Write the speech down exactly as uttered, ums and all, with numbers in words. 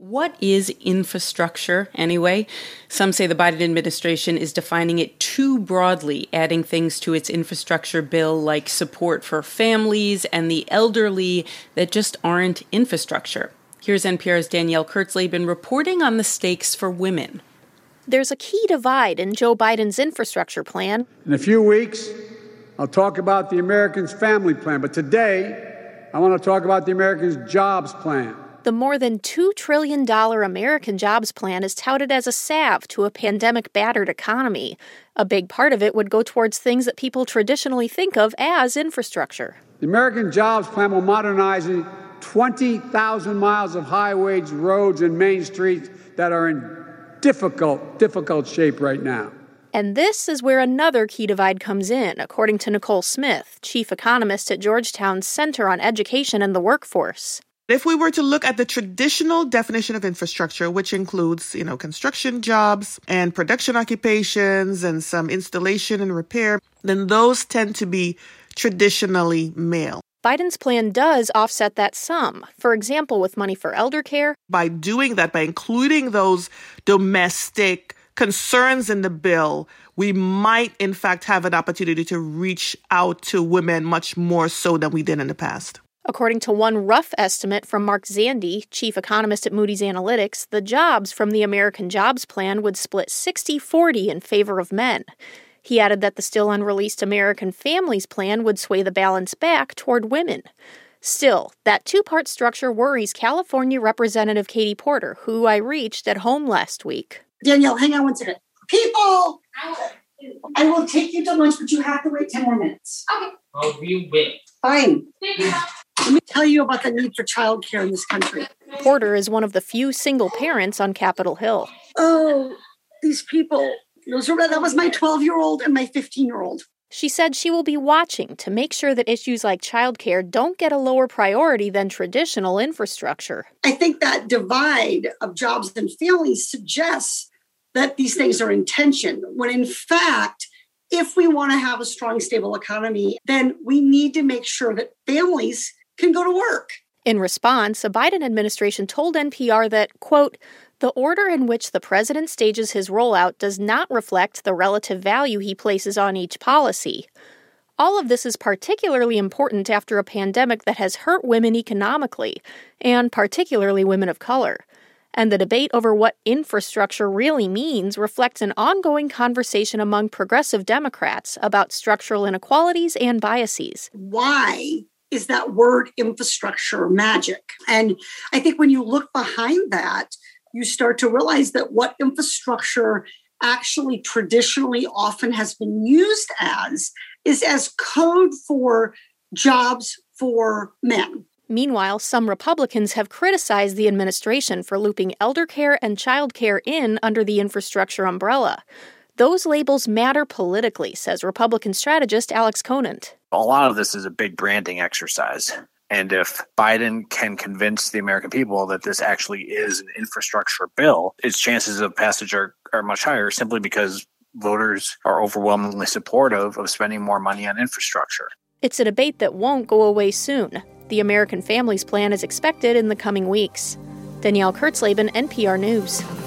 What is infrastructure, anyway? Some say the Biden administration is defining it too broadly, adding things to its infrastructure bill like support for families and the elderly that just aren't infrastructure. Here's N P R's Danielle Kurtzleben reporting on the stakes for women. There's a key divide in Joe Biden's infrastructure plan. In a few weeks, I'll talk about the Americans' family plan, but today, I want to talk about the Americans' jobs plan. The more than two trillion dollars American Jobs Plan is touted as a salve to a pandemic-battered economy. A big part of it would go towards things that people traditionally think of as infrastructure. The American Jobs Plan will modernize twenty thousand miles of highways, roads, and main streets that are in difficult, difficult shape right now. And this is where another key divide comes in, according to Nicole Smith, chief economist at Georgetown's Center on Education and the Workforce. If we were to look at the traditional definition of infrastructure, which includes, you know, construction jobs and production occupations and some installation and repair, then those tend to be traditionally male. Biden's plan does offset that some, for example, with money for elder care. By doing that, by including those domestic concerns in the bill, we might, in fact, have an opportunity to reach out to women much more so than we did in the past. According to one rough estimate from Mark Zandi, chief economist at Moody's Analytics, the jobs from the American Jobs Plan would split sixty forty in favor of men. He added that the still unreleased American Families Plan would sway the balance back toward women. Still, that two-part structure worries California Representative Katie Porter, who I reached at home last week. Danielle, hang on one second. People! I will take you to lunch, but you have to wait ten more minutes. Okay. Oh, we wait. Fine. Thank you. Let me tell you about the need for childcare in this country. Porter is one of the few single parents on Capitol Hill. Oh, these people. Those are, that was my twelve-year-old and my fifteen-year-old. She said she will be watching to make sure that issues like childcare don't get a lower priority than traditional infrastructure. I think that divide of jobs and families suggests that these things are in tension, when in fact, if we want to have a strong, stable economy, then we need to make sure that families can go to work. In response, a Biden administration told N P R that, quote, the order in which the president stages his rollout does not reflect the relative value he places on each policy. All of this is particularly important after a pandemic that has hurt women economically, and particularly women of color. And the debate over what infrastructure really means reflects an ongoing conversation among progressive Democrats about structural inequalities and biases. Why is that word infrastructure magic? And I think when you look behind that, you start to realize that what infrastructure actually traditionally often has been used as is as code for jobs for men. Meanwhile, some Republicans have criticized the administration for looping elder care and child care in under the infrastructure umbrella. Those labels matter politically, says Republican strategist Alex Conant. A lot of this is a big branding exercise. And if Biden can convince the American people that this actually is an infrastructure bill, its chances of passage are, are much higher simply because voters are overwhelmingly supportive of spending more money on infrastructure. It's a debate that won't go away soon. The American Families Plan is expected in the coming weeks. Danielle Kurtzleben, N P R News.